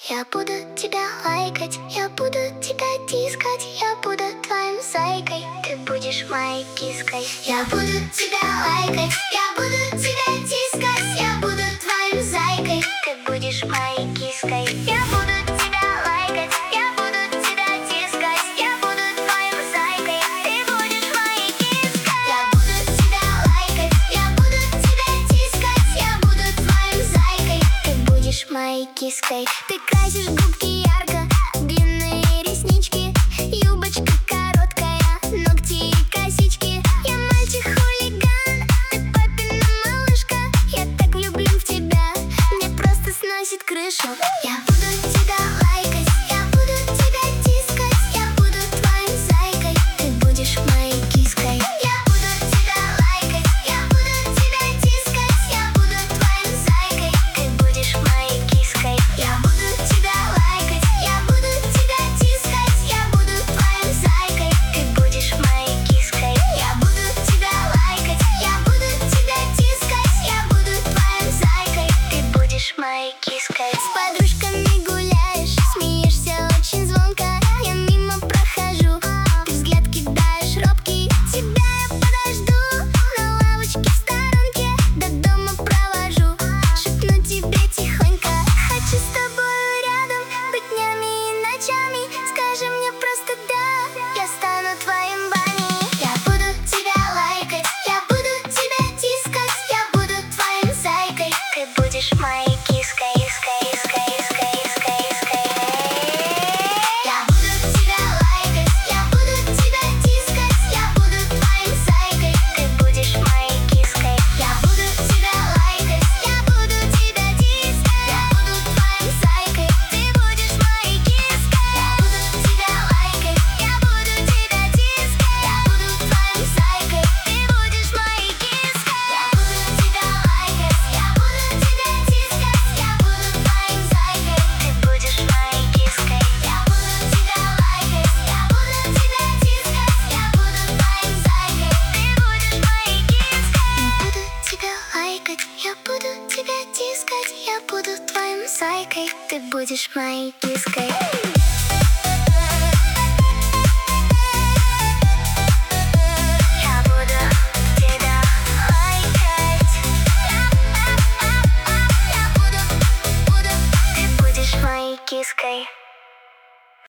Я буду тебя лайкать, я буду тебя тискать, я буду твоим зайкой, ты будешь моей киской. Я буду тебя лайкать, я буду тебя тискать, я буду твоим зайкой, ты будешь моей киской. Я буду тебя лайкать, я буду тебя тискать, я буду твоим зайкой, ты будешь моей киской. Я буду тебя лайкать, я буду тебя тискать, я буду твоим зайкой, ты будешь моей киской. Ты красишь губки ярко, длинные реснички, юбочка короткая, ногти и косички. Я мальчик-хулиган, ты папина малышка, я так влюблен в тебя, мне просто сносит крышу. Я буду тебя лайкать, я буду тебя тискать, я буду твоим зайкой, ты будешь моей киской. Я буду тебя лайкать, я буду тебя тискать, я буду твоим зайкой, ты будешь моей киской. Я буду тебя лайкать, я буду тебя тискать, я буду твоим зайкой, ты будешь моей киской. Я буду тебя лайкать, я буду тебя тискать, я буду твоим зайкой, ты будешь моей киской. С подружками гуляешь, смеешься очень звонко, я мимо прохожу, ты взгляд кидаешь робкий. Тебя я подожду на лавочке в сторонке, до дома провожу, шепну тебе тихонько. Хочу с тобой рядом быть днями и ночами, скажи мне просто да, я стану твоим бани. Я буду тебя лайкать, я буду тебя тискать, я буду твоим зайкой, ты будешь моей киской. Я буду тебя лайкать, я буду тебя тискать, я буду твоим зайкой, ты будешь моей киской. Я буду тебя лайкать, я буду тебя тискать, я буду твоим зайкой, ты будешь моей киской. Я буду тебя лайкать, я буду тебя тискать, я буду твоим зайкой, ты будешь моей киской. Я буду тебя лайкать, я буду тебя тискать, я буду твоим зайкой, ты будешь моей киской. Я буду тебя лайкать, я буду тебя тискать, я буду твоим зайкой, ты будешь моей киской. Я буду тебя лайкать, я буду тебя тискать, я буду твоим зайкой, ты будешь моей киской.